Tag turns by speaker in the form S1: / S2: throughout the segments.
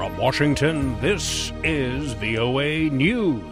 S1: From Washington, this is VOA News.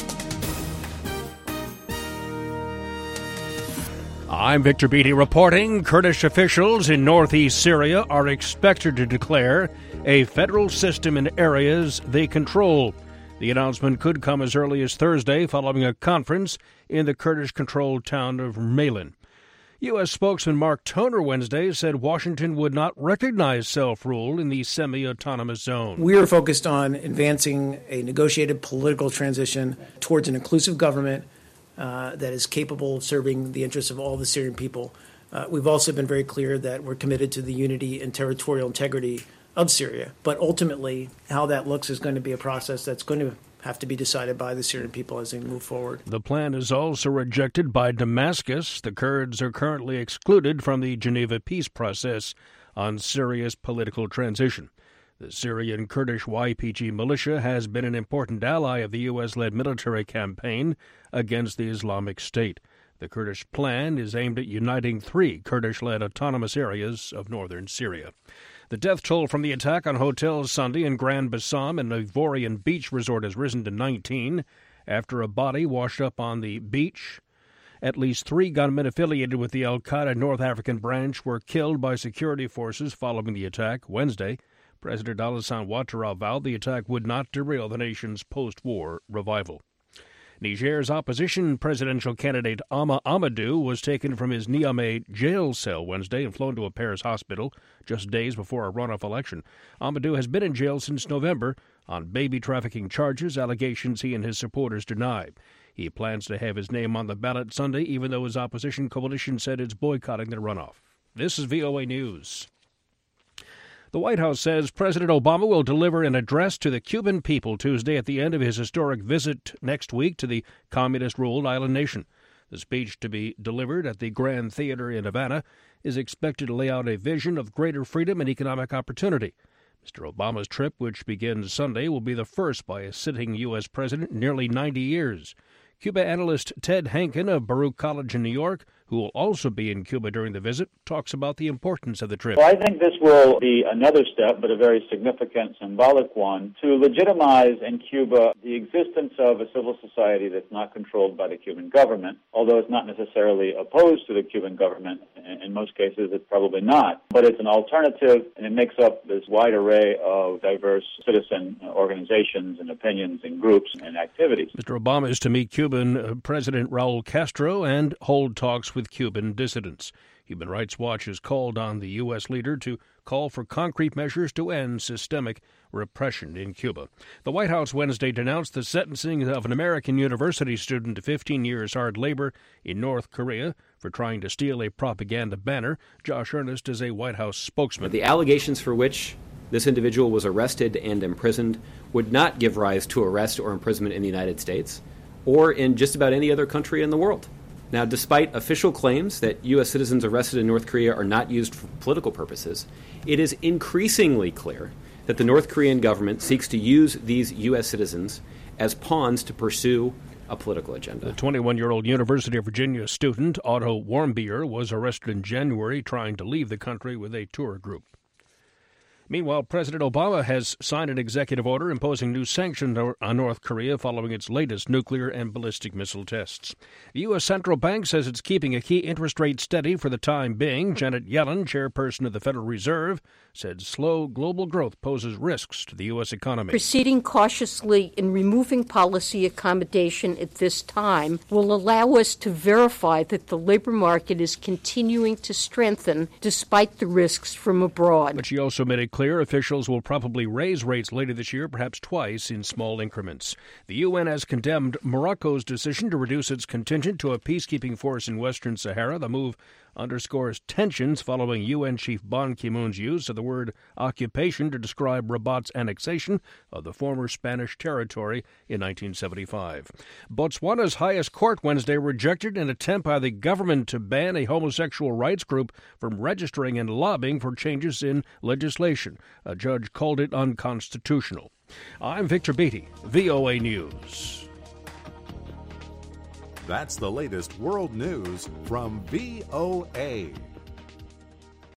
S1: I'm Victor Beatty reporting. Kurdish officials in northeast Syria are expected to declare a federal system in areas they control. The announcement could come as early as Thursday following a conference in the Kurdish-controlled town of Mailan. U.S. spokesman Mark Toner Wednesday said Washington would not recognize self-rule in the semi-autonomous zone.
S2: We are focused on advancing a negotiated political transition towards an inclusive government that is capable of serving the interests of all the Syrian people. We've also been very clear that we're committed to the unity and territorial integrity of Syria. But ultimately, how that looks is going to be a process that's going to have to be decided by the Syrian people as they move forward.
S1: The plan is also rejected by Damascus. The Kurds are currently excluded from the Geneva peace process on Syria's political transition. The Syrian Kurdish YPG militia has been an important ally of the U.S.-led military campaign against the Islamic State. The Kurdish plan is aimed at uniting 3 Kurdish-led autonomous areas of northern Syria. The death toll from the attack on hotels Sunday in Grand Bassam and Ivorian Beach Resort has risen to 19 after a body washed up on the beach. At least 3 gunmen affiliated with the al-Qaeda North African branch were killed by security forces following the attack Wednesday. President Alassane Ouattara vowed the attack would not derail the nation's post-war revival. Niger's opposition presidential candidate Ama Amadou was taken from his Niamey jail cell Wednesday and flown to a Paris hospital just days before a runoff election. Amadou has been in jail since November on baby trafficking charges, allegations he and his supporters deny. He plans to have his name on the ballot Sunday, even though his opposition coalition said it's boycotting the runoff. This is VOA News. The White House says President Obama will deliver an address to the Cuban people Tuesday at the end of his historic visit next week to the communist-ruled island nation. The speech, to be delivered at the Grand Theater in Havana, is expected to lay out a vision of greater freedom and economic opportunity. Mr. Obama's trip, which begins Sunday, will be the first by a sitting U.S. president in nearly 90 years. Cuba analyst Ted Hankin of Baruch College in New York, who will also be in Cuba during the visit, talks about the importance of the trip.
S3: Well, I think this will be another step, but a very significant, symbolic one, to legitimize in Cuba the existence of a civil society that's not controlled by the Cuban government, although it's not necessarily opposed to the Cuban government. In most cases, it's probably not. But it's an alternative, and it makes up this wide array of diverse citizen organizations and opinions and groups and activities.
S1: Mr. Obama is to meet Cuban President Raul Castro and hold talks with Cuban dissidents. Human Rights Watch has called on the U.S. leader to call for concrete measures to end systemic repression in Cuba. The White House Wednesday denounced the sentencing of an American university student to 15 years hard labor in North Korea for trying to steal a propaganda banner. Josh Earnest is a White House spokesman.
S4: The allegations for which this individual was arrested and imprisoned would not give rise to arrest or imprisonment in the United States or in just about any other country in the world. Now, despite official claims that U.S. citizens arrested in North Korea are not used for political purposes, it is increasingly clear that the North Korean government seeks to use these U.S. citizens as pawns to pursue a political agenda.
S1: The 21-year-old University of Virginia student, Otto Warmbier, was arrested in January trying to leave the country with a tour group. Meanwhile, President Obama has signed an executive order imposing new sanctions on North Korea following its latest nuclear and ballistic missile tests. The U.S. Central Bank says it's keeping a key interest rate steady for the time being. Janet Yellen, chairperson of the Federal Reserve, said slow global growth poses risks to the U.S. economy.
S5: Proceeding cautiously in removing policy accommodation at this time will allow us to verify that the labor market is continuing to strengthen despite the risks from abroad.
S1: But she also made it clear officials will probably raise rates later this year, perhaps twice in small increments. The UN has condemned Morocco's decision to reduce its contingent to a peacekeeping force in Western Sahara. The move underscores tensions following UN Chief Ban Ki-moon's use of the word occupation to describe Rabat's annexation of the former Spanish territory in 1975. Botswana's highest court Wednesday rejected an attempt by the government to ban a homosexual rights group from registering and lobbying for changes in legislation. A judge called it unconstitutional. I'm Victor Beatty, VOA News.
S6: That's the latest world news from VOA.